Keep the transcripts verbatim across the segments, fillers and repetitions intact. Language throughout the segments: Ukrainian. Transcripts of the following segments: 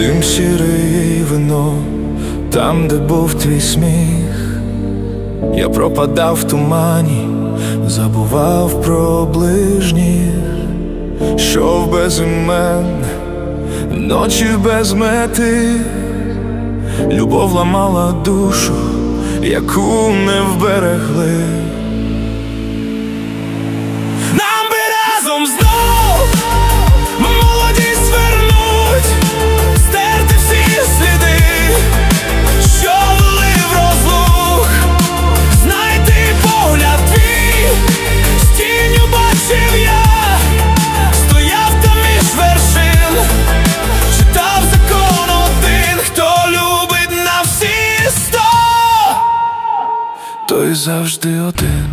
Дим сірий, вино, там, де був твій сміх. Я пропадав в тумані, забував про ближніх. Йшов без імен, ночі без мети. Любов ламала душу, яку не вберегли. Нам би разом знов молодість вернуть, стерти всі сліди, що вели в розлук. Знайти погляд твій, з тінню бачив я, стояв там між вершин, читав закон один: хто любить на всі сто, той завжди один.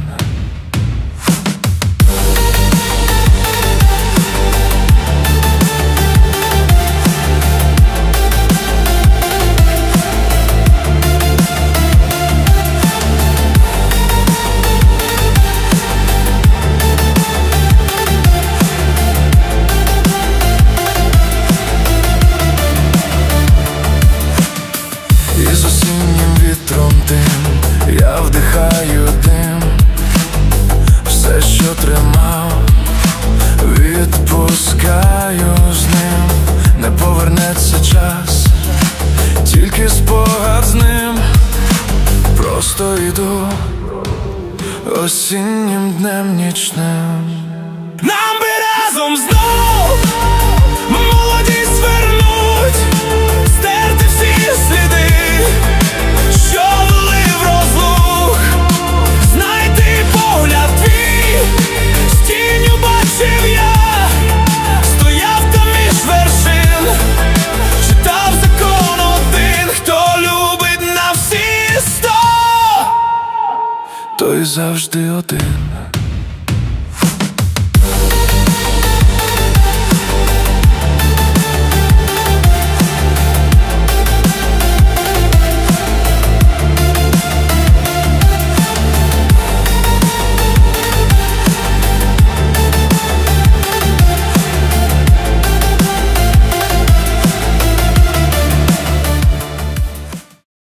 І з осіннім вітром тим я вдихаю дим. Все, що тримав, відпускаю з ним. Не повернеться час, тільки спогад з ним. Просто йду осіннім днем нічним. Нам би разом знов молодість вернуть, стерти всі сліди, що вели в розлук. Знайти погляд твій, з тінню бачив я, стояв там між вершин, читав закон один: хто любить на всі сто, той завжди один.